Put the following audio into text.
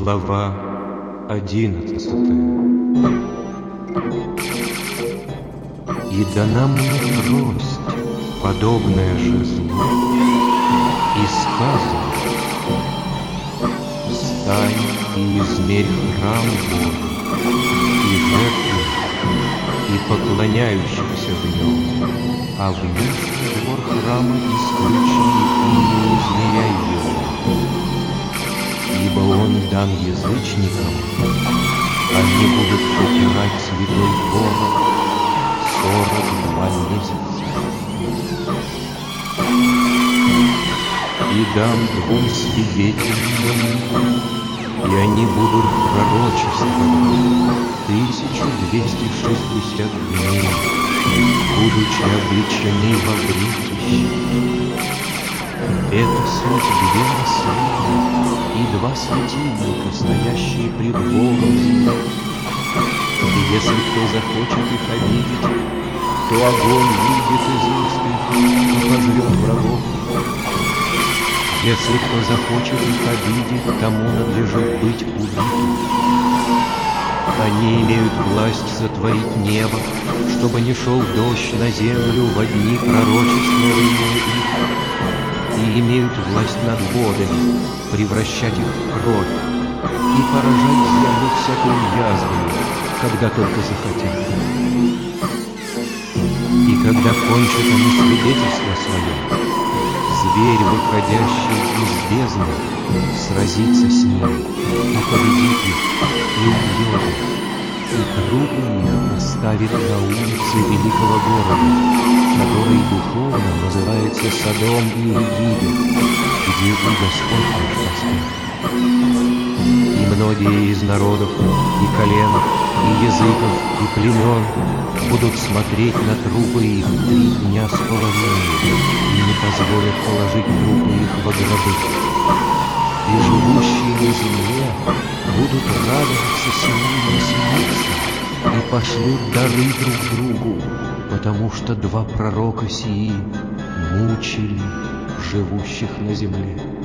Глава 11. И дана мне трость, подобная же злу, и сказано: встань и измерь храм Божий, и жертву, и поклоняющихся в нем, а внешний двор храма исключи и не измеряй его. Ибо он дан язычникам, они будут попирать святой город 42 месяца. И дам двум свидетелям, и они будут пророчествовать 1260 дней, будучи облечены во вретище. Это суть две маслины и два светильника, стоящие пред Богом. И если кто захочет их обидеть, то огонь выйдет из уст их и пожрет врагов. Если кто захочет их обидеть, тому надлежит быть убитым. Они имеют власть затворить небо, чтобы не шел дождь на землю во дни пророчествования их, и имеют власть над водами, превращать их в кровь и поражать землю всякую язвою, когда только захотят. И когда кончат они свидетельство свое, зверь, выходящий из бездны, сразится с ним и победит их, и убьет их, и трупы их оставит на улице великого города, который духовно называется Содом и Египет, где и Господь наш поставит. И многие из народов, и колен, и языков, и племен будут смотреть на трупы их 3 дня с половиной, и не позволят положить трупы их во гробы. И живущие на земле будут радоваться сему и смеяться, и пошлют дары друг другу, потому что 2 пророка сии мучили живущих на земле.